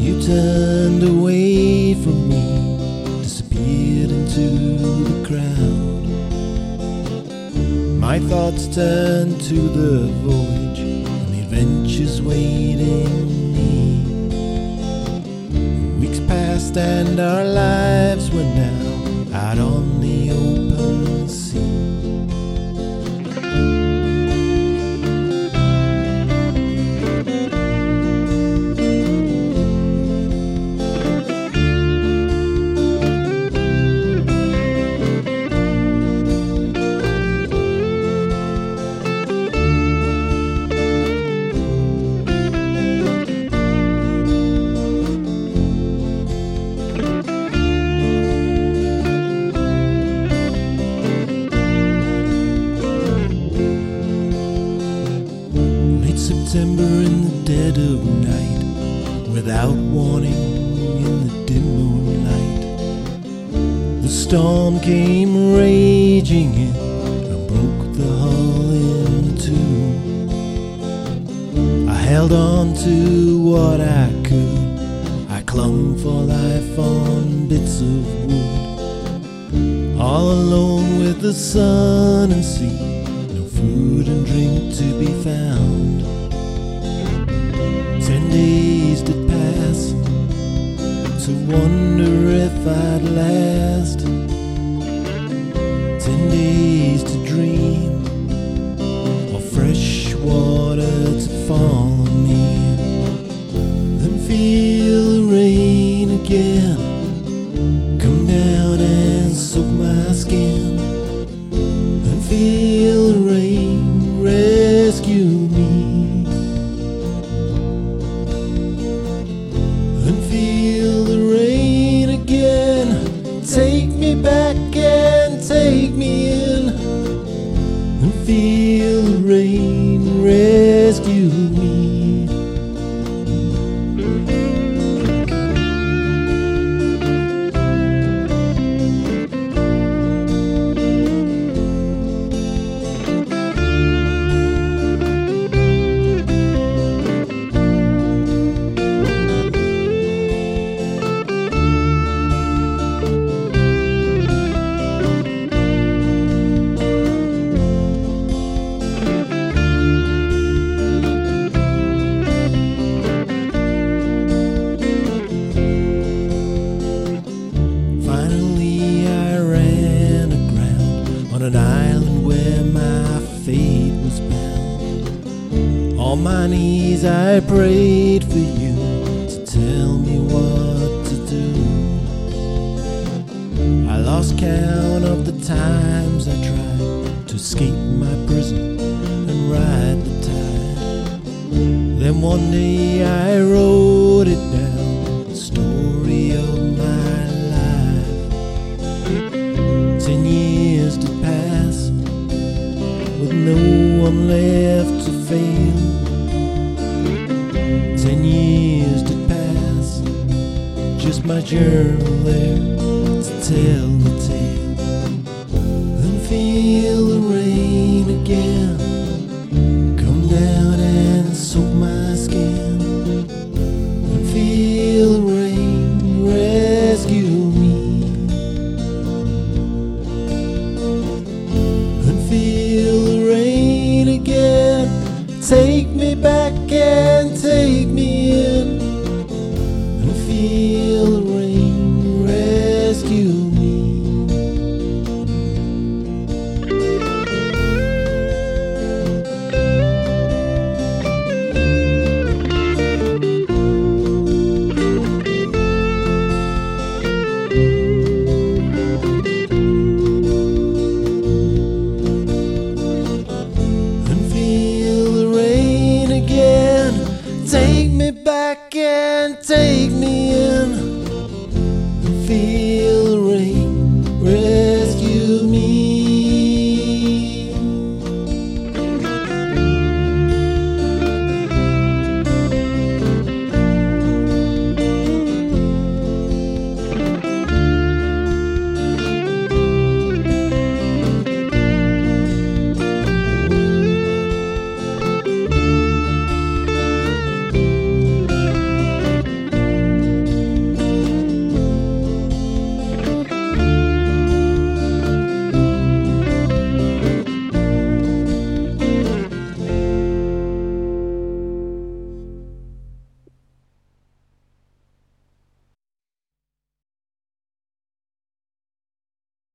You turned away from me, disappeared into the crowd. My thoughts turned to the voyage and the adventures waiting me. Weeks passed and our lives were now out on the open sea. September in the dead of night, without warning in the dim moonlight, the storm came raging in and broke the hull in two. I held on to what I could, I clung for life on bits of wood, all alone with the sun and sea, no food and drink to be found. 10 days did pass to wonder if I'd last. 10 days to dream of fresh water to follow me, then feel the rain again come down and soak my skin, and feel the rain rescue me. Feel the rain again, take me back and take me in, and feel the rain rescue me. On an island where my fate was bound, on my knees I prayed for you to tell me what to do. I lost count of the times I tried to escape my prison and ride the tide. Then one day I wrote it down, the story of my life. 10 years to pass with no one left to fail. 10 years to pass, just my journal there to tell the tale. Then feel the rain again come down and soak my skin, and feel the rain rescue me. Feel the rain again, take me back and take me in, and feel the rain rescue me. Take me back and take me in, and feel